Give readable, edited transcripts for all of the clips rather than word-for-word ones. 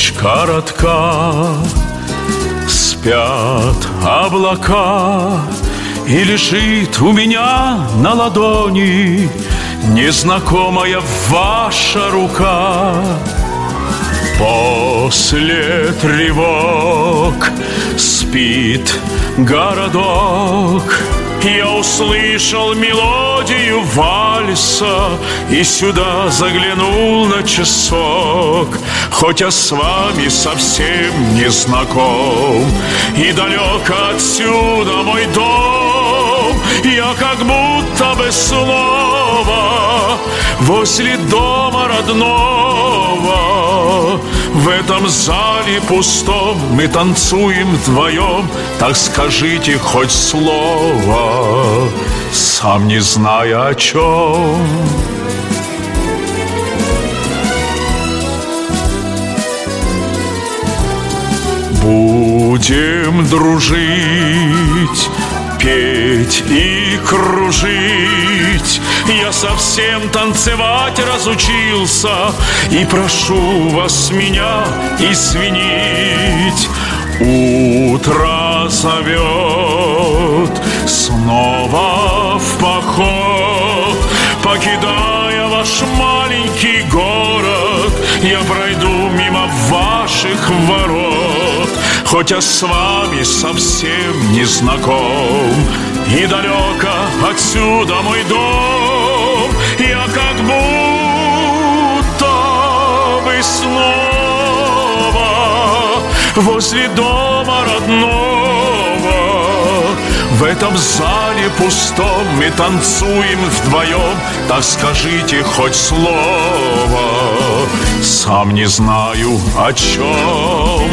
ночь коротка, спят облака, и лежит у меня на ладони незнакомая ваша рука. После тревог спит городок. Я услышал мелодию вальса и сюда заглянул на часок. Хоть я с вами совсем не знаком, и далеко отсюда мой дом, я как будто бы снова возле дома родного. В этом зале пустом мы танцуем вдвоем. Так скажите хоть слово, сам не зная о чем. Будем дружить, петь и кружить. Я совсем танцевать разучился, и прошу вас меня извинить. Утро зовет снова в поход. Покидая ваш маленький город, я пройду мимо ваших ворот. Хоть я с вами совсем не знаком, и далеко отсюда мой дом, я как будто бы снова возле дома родного. В этом зале пустом мы танцуем вдвоем. Так скажите хоть слово, сам не знаю о чем.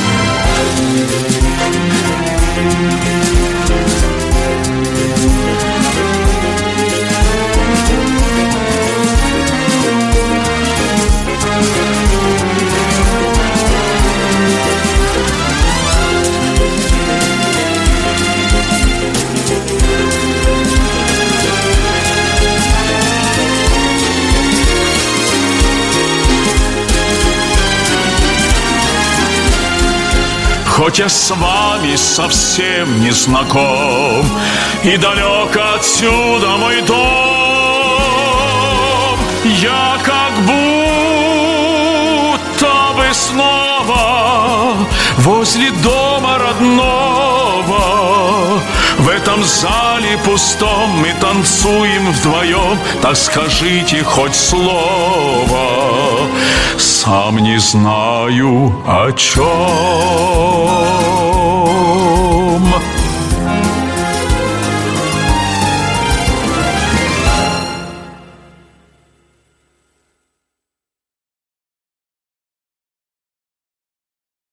Хоть я с вами совсем не знаком, и далеко отсюда мой дом, я как будто бы снова возле дома родного. В этом зале пустом мы танцуем вдвоем. Так скажите хоть слово, сам не знаю о чем.